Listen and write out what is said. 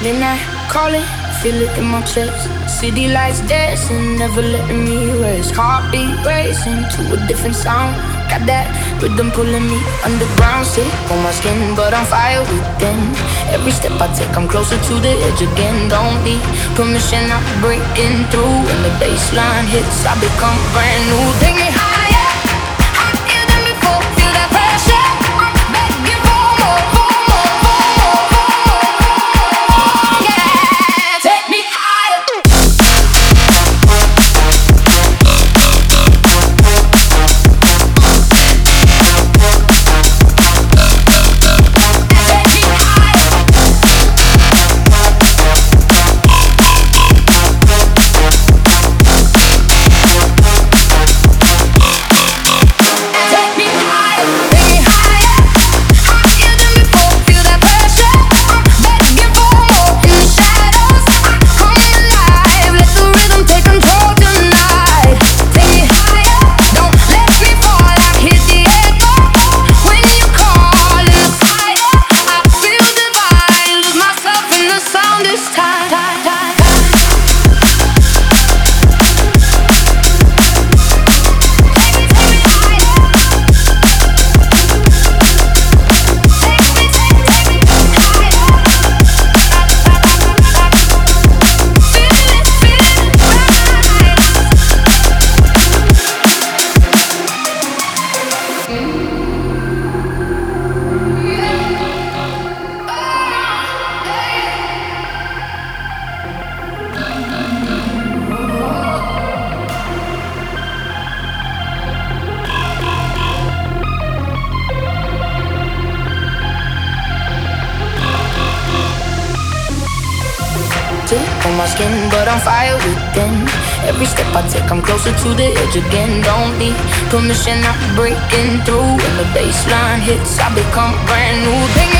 Midnight calling, feel it in my chest. City lights dancing, never letting me rest. Heartbeat racing to a different sound. Got that rhythm pulling me underground. Sick on my skin, but I'm fire within. Every step I take, I'm closer to the edge again. Don't need permission, I'm breaking through. When the baseline hits, I become brand new. Take me higher, higher than before. Feel that pressure, I'm begging for more, for more, for more, for more. Yeah, take me higher. On my skin, but I'm fire within. Every step I take, I'm closer to the edge again. Don't need permission, I'm breaking through. When the baseline hits, I become brand new.